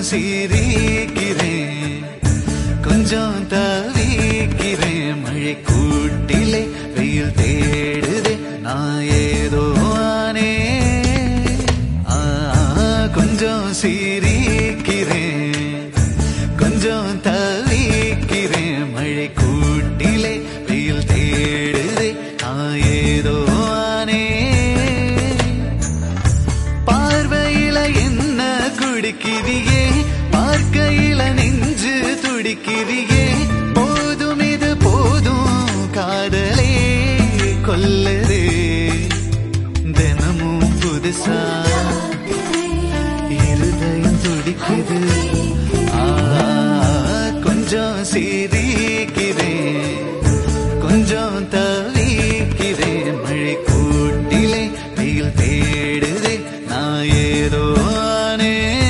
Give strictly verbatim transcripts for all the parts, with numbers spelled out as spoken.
சிரிக்கிறேன், கொஞ்சம் தவிக்கிறேன். மழை கூட்டிலே வெயில் தேடுதே, நான் ஏதோ ஆனே. கொஞ்சம் சிரிக்கிறேன், கொஞ்சம் தவிக்கிறேன். மழை கூட்டிலே வெயில் தேடுதே, நான் ஏதோ ஆனே. பார்வையில என்ன குடிக்கிறியே, பார்க்கையில நெஞ்சு துடிக்கிறியே. போதும் இது போதும், காதலே கொல்லதே. தினமும் புதுசா இருதயம் துடிக்குது. கொஞ்சம் சிரிக்கிறேன், கொஞ்சம் தவிக்கிறேன். மழை கூட்டிலே வெயில் தேடுதே, நான் ஏதோ ஆனே.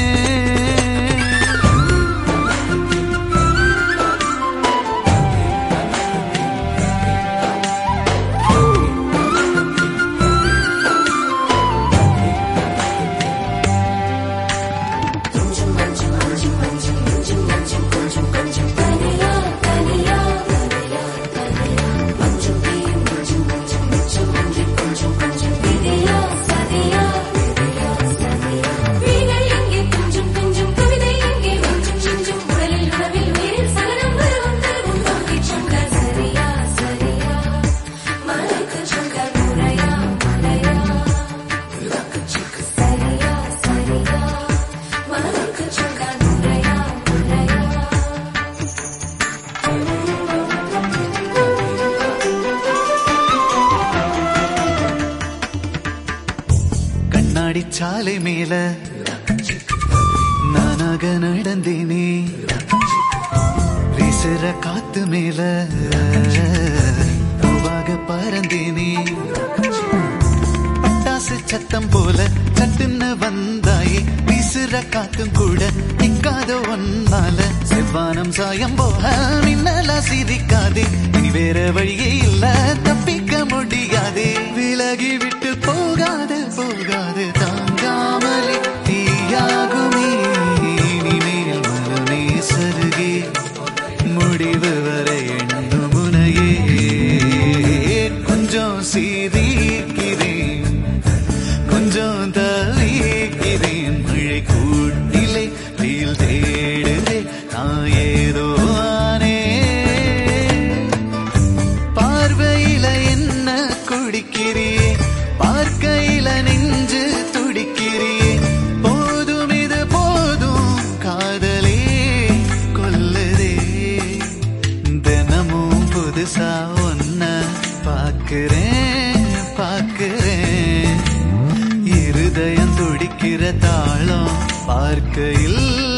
சாலை மேல நானாக நடந்தேனே, வீசுற காத்து மேல பூவாக பறந்தேனே. பட்டாசு சத்தம் போல சட்டுன்னு வந்தாயே, வீசுற காத்தும் கூட நிக்காத ஒன்னால. செவ்வானம் சாயம் போல மின்னலா சிரிக்காதே, இனி வேற வழியே இல்ல, தப்பிக்க முடியாதே. விலகி விட்டு போகாது போகாது, தாங்காமலே தீயாகுமே. இனிமேல் மனமே சருகே, முடிவு வரை எண்ணு முனையே. கொஞ்சம் சிரிக்கிறேன், கொஞ்சம் தவிக்கிறேன். மழை கூட்டிலே வெயில் தேடுதே, நான் ஏதோ ஆனே. பார்வையில என்ன குடிக்கிறியே, பார்க்கையில நெஞ்சு துடிக்கிறியே. போதும் இது போதும், காதலே கொல்லுதே. தினமும் புதுசா ஒன்ன பாக்குறேன் பாக்குறேன். இருதயம் துடிக்கிற தாளம் பார்க்கையில்